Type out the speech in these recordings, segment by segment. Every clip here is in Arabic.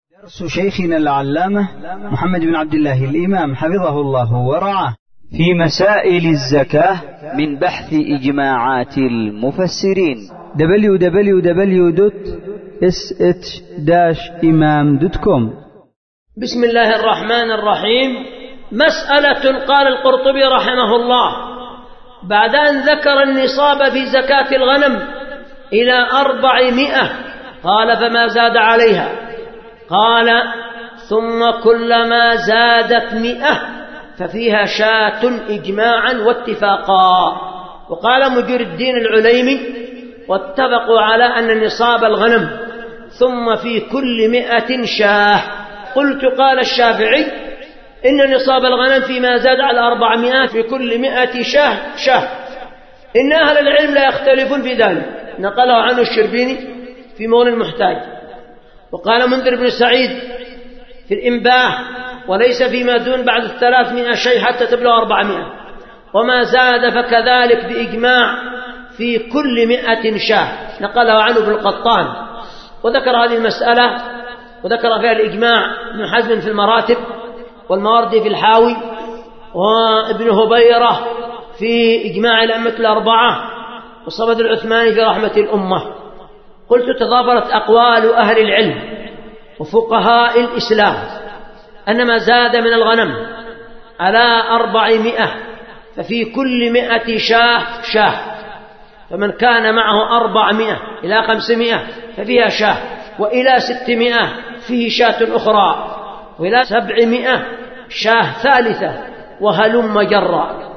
درس شيخنا العلامة محمد بن عبد الله الإمام حفظه الله ورعاه في مسائل الزكاة من بحث إجماعات المفسرين www.sh-imam.com. بسم الله الرحمن الرحيم. مسألة قال القرطبي رحمه الله بعد أن ذكر النصاب في زكاة الغنم إلى 400 قال فما زاد عليها، قال ثم كلما زادت 100 ففيها شاة إجماعا واتفاقا. وقال مجير الدين العليمي واتفقوا على أن نصاب الغنم ثم في كل 100 شاه. قلت قال الشافعي إن نصاب الغنم فيما زاد على 400 في كل 100 شاه. إن أهل العلم لا يختلفون في ذلك، نقله عنه الشربيني في مغني المحتاج. وقال منذر بن سعيد في الإنباه وليس فيما دون بعد 300 شيء حتى تبلغ 400، وما زاد فكذلك بإجماع في كل 100 شاه، نقله عنه ابن القطان. وذكر هذه المسألة وذكر فيها الإجماع ابن حزم في المراتب، والماوردي في الحاوي، وابن هبيرة في إجماع الأئمة الأربعة، وصمد العثماني في رحمة الأمة. قلت تضافرت أقوال أهل العلم وفقهاء الإسلام أن ما زاد من الغنم على 400 ففي كل 100 شاه، فمن كان معه 400 إلى 500 ففيها شاه، وإلى 600 فيه شاة أخرى، وإلى 700 شاه ثالثة، وهلم جرا.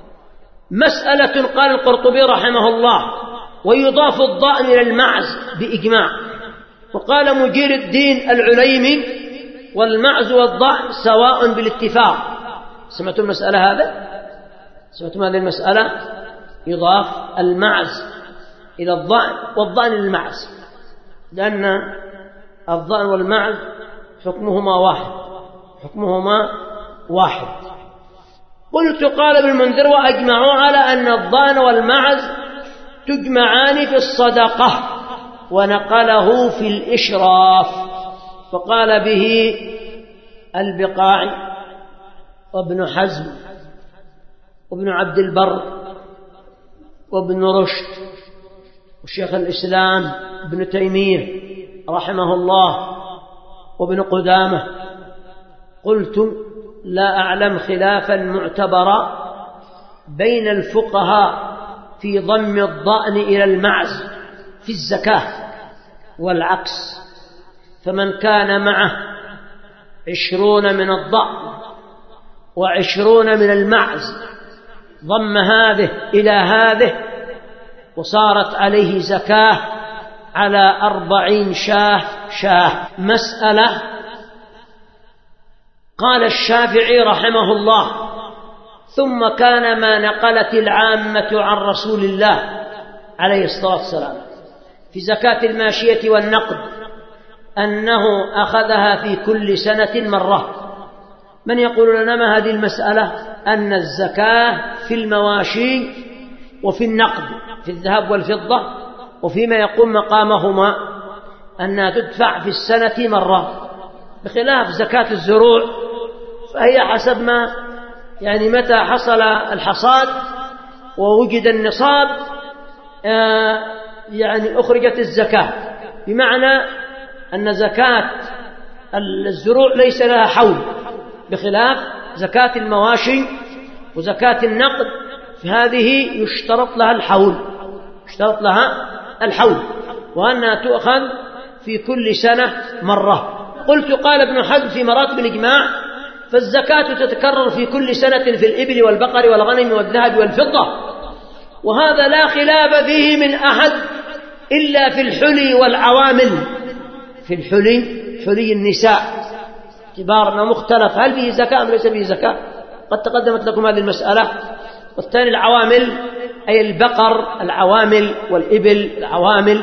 مسألة قال القرطبي رحمه الله ويضاف الضأن إلى المعز بإجماع. وقال مجير الدين العليمي والمعز والضأن سواء بالاتفاق. سمعتم المسألة هذا؟ سمعتم هذه المسألة؟ يضاف المعز إلى الضأن والضأن للمعز، لأن الضأن والمعز حكمهما واحد. قلت قال ابن المنذر وأجمعوا على أن الضأن والمعز تجمعان في الصدقة، ونقله في الإشراف، فقال به البقاعي وابن حزم وابن عبد البر وابن رشد وشيخ الإسلام ابن تيمية رحمه الله وابن قدامة. قلت لا أعلم خلافا معتبرا بين الفقهاء في ضم الضأن إلى المعز في الزكاة والعكس، فمن كان معه 20 من الضأن و20 من المعز ضم هذه إلى هذه وصارت عليه زكاة على 40 شاه. مسألة قال الشافعي رحمه الله ثم كان ما نقلت العامة عن رسول الله عليه الصلاة والسلام في زكاة الماشية والنقد أنه أخذها في كل سنة مرة. من يقول لنا ما هذه المسألة؟ أن الزكاة في المواشي وفي النقد في الذهب والفضة وفيما يقوم مقامهما أنها تدفع في السنة مرة، بخلاف زكاة الزروع فهي حسب ما متى حصل الحصاد ووجد النصاب أخرجت الزكاة، بمعنى أن زكاة الزروع ليس لها حول، بخلاف زكاة المواشي وزكاة النقد، فهذه يشترط لها الحول وأنها تؤخذ في كل سنة مرة. قلت قال ابن حزم في مراتب الإجماع فالزكاة تتكرر في كل سنة في الإبل والبقر والغنم والذهب والفضة، وهذا لا خلاف فيه من أحد إلا في الحلي والعوامل. في حلي النساء اعتبارنا مختلف، هل فيه زكاة أم ليس فيه زكاة؟ قد تقدمت لكم هذه المسألة. والثاني العوامل أي البقر العوامل والإبل العوامل،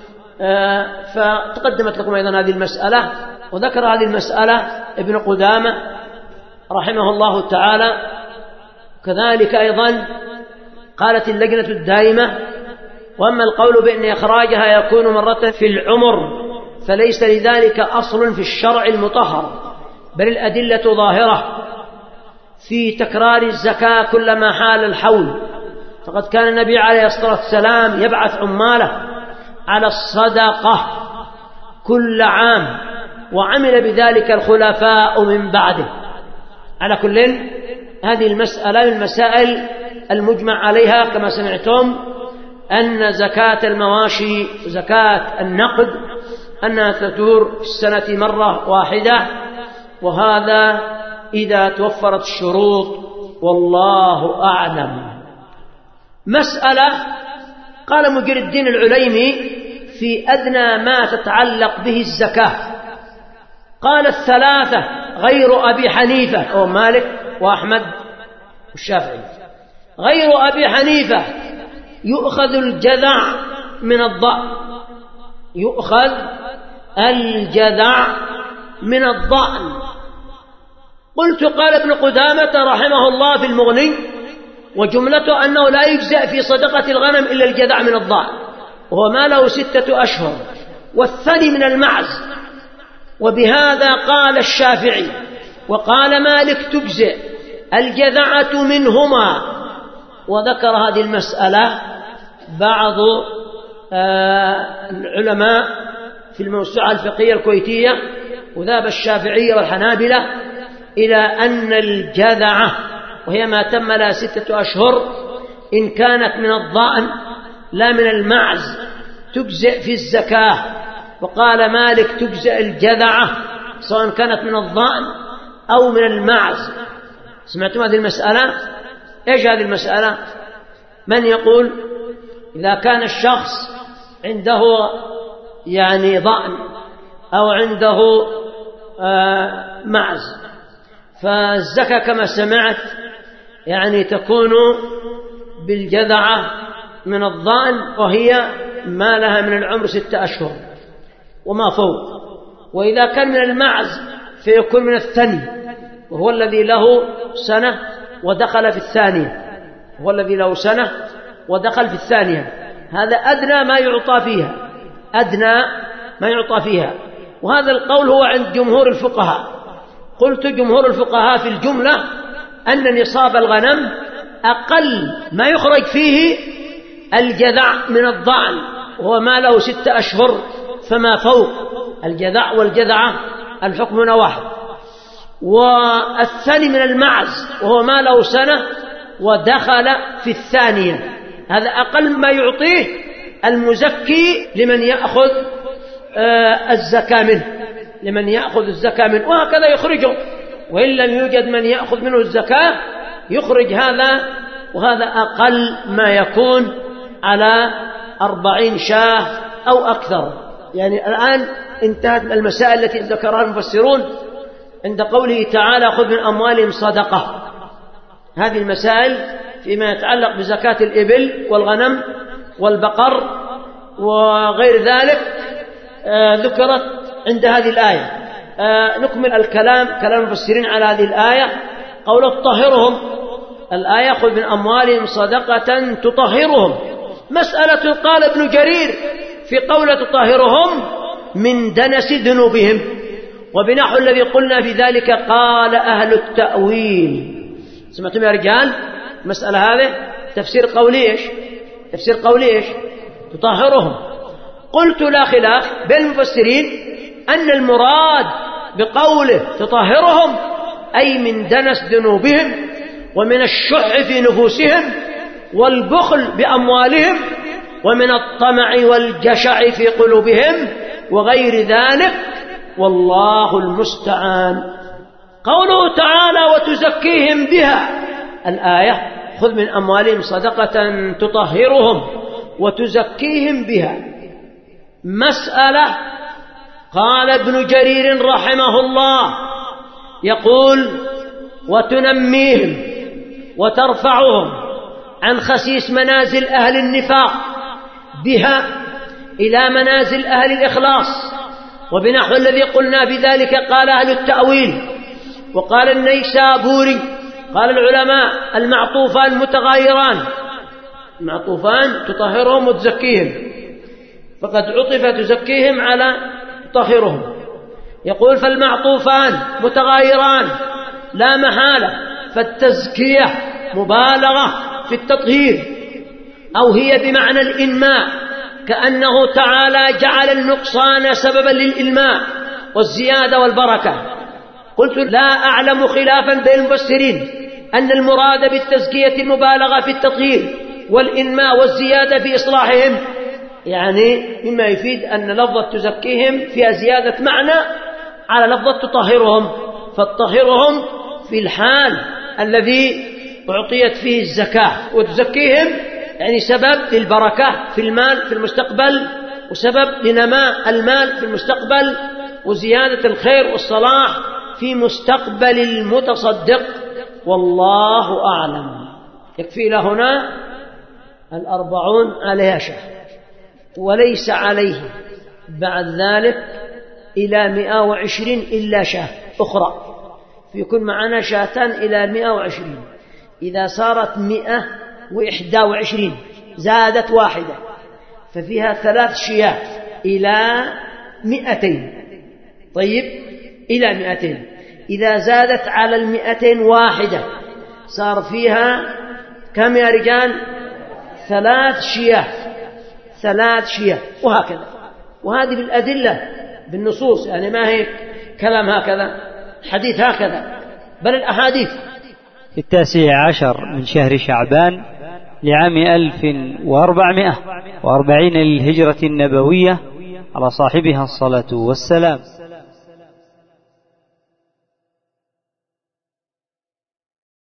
فتقدمت لكم أيضا هذه المسألة. وذكر هذه المسألة ابن قدامة رحمه الله تعالى. كذلك أيضا قالت اللجنة الدائمة وأما القول بأن إخراجها يكون مرة في العمر فليس لذلك أصل في الشرع المطهر، بل الأدلة ظاهرة في تكرار الزكاة كلما حال الحول. فقد كان النبي عليه الصلاة والسلام يبعث عماله على الصدقة كل عام، وعمل بذلك الخلفاء من بعده. على كل، هذه المسألة من المسائل المجمع عليها كما سمعتم، أن زكاة المواشي زكاة النقد أنها تدور في السنة مرة واحدة، وهذا إذا توفرت الشروط، والله أعلم. مسألة قال مجر الدين العليمي في أدنى ما تتعلق به الزكاة، قال الثلاثة غير أبي حنيفة أو مالك وأحمد والشافعي، غير أبي حنيفة يؤخذ الجذع من الضأن، يؤخذ الجذع من الضأن. قلت قال ابن قدامة رحمه الله في المغني: وجملته أنه لا يجزئ في صدقة الغنم إلا الجذع من الضأن، وهو ما له 6 أشهر، والثني من المعز. وبهذا قال الشافعي، وقال مالك تجزئ الجذعة منهما. وذكر هذه المسألة بعض العلماء في الموسوعة الفقهية الكويتية، وذهب الشافعية والحنابلة إلى أن الجذعة، وهي ما تم لها 6 أشهر، إن كانت من الضأن لا من المعز تجزئ في الزكاة. وقال مالك تجزئ الجذعة سواء كانت من الضأن أو من المعز. سمعتم هذه المسألة؟ إيش هذه المسألة؟ من يقول إذا كان الشخص عنده يعني ضأن أو عنده معز، فالزكاة كما سمعت يعني تكون بالجذعة من الضأن، وهي ما لها من العمر 6 أشهر وما فوق. وإذا كان من المعز فيكون من الثني، وهو الذي له سنة ودخل في الثانية، هو الذي له سنة ودخل في الثانية. هذا أدنى ما يعطى فيها، أدنى ما يعطى فيها. وهذا القول هو عند جمهور الفقهاء. قلت جمهور الفقهاء في الجملة أن نصاب الغنم أقل ما يخرج فيه الجذع من الضأن، وهو ما له 6 أشهر فما فوق. الجذع والجذعة الحكم هنا واحد. والثاني من المعز وهو ما له سنة ودخل في الثانية، هذا أقل ما يعطيه المزكي لمن يأخذ الزكاة منه، لمن يأخذ الزكاة منه، وهكذا يخرجه. وإن لم يوجد من يأخذ منه الزكاة يخرج هذا، وهذا أقل ما يكون على 40 شاة أو أكثر. يعني الآن انتهت المسائل التي ذكرها المفسرون عند قوله تعالى خذ من أموالهم صدقة. هذه المسائل فيما يتعلق بزكاة الإبل والغنم والبقر وغير ذلك ذكرت عند هذه الآية. نكمل الكلام، كلام المفسرين على هذه الآية. قوله تطهرهم، الآية خذ من أموالهم صدقة تطهرهم. مسألة قال ابن جرير في قولة تطهرهم من دنس ذنوبهم، وبنحو الذي قلنا في ذلك قال أهل التأويل. سمعتم يا رجال مسألة هذه تفسير قولي إيش؟ تفسير قولي إيش؟ تطهرهم. قلت لا خلاف بين المفسرين أن المراد بقوله تطهرهم أي من دنس ذنوبهم ومن الشح في نفوسهم والبخل بأموالهم ومن الطمع والجشع في قلوبهم وغير ذلك، والله المستعان. قوله تعالى وتزكيهم بها، الآية خذ من أموالهم صدقة تطهرهم وتزكيهم بها. مسألة قال ابن جرير رحمه الله يقول وتنميهم وترفعهم عن خسيس منازل أهل النفاق بها إلى منازل أهل الإخلاص، وبنحو الذي قلنا بذلك قال أهل التأويل. وقال النيسابوري قال العلماء المعطوفان متغايران، المعطوفان تطهرهم وتزكيهم، فقد عطف تزكيهم على تطهرهم. يقول فالمعطوفان متغايران لا محالة، فالتزكية مبالغة في التطهير، أو هي بمعنى الإنماء، كأنه تعالى جعل النقصان سببا للإنماء والزيادة والبركة. قلت لا أعلم خلافا بين المفسرين أن المراد بالتزكية المبالغة في التطهير والإنماء والزيادة في إصلاحهم، يعني مما يفيد أن لفظة تزكيهم فيها زيادة معنى على لفظة تطهرهم، فتطهرهم في الحال الذي أعطيت فيه الزكاة، وتزكيهم يعني سبب للبركة في المال في المستقبل، وسبب لنماء المال في المستقبل، وزيادة الخير والصلاح في مستقبل المتصدق. والله أعلم. يكفي لهنا 40 عليها شهر، وليس عليه بعد ذلك إلى 120 إلا شاة أخرى، فيكون معنا شاتان إلى 120. إذا صارت 121 زادت واحدة، ففيها 3 شيات إلى 200. طيب إلى 200. إذا زادت على 200 واحدة صار فيها كم يا رجال؟ 3 شيات، 3 شيات، وهكذا. وهذه بالأدلة بالنصوص، يعني ما هي كلام هكذا حديث هكذا، بل الأحاديث. في 19 من شهر شعبان لعام 1440 للهجرة النبوية على صاحبها الصلاة والسلام.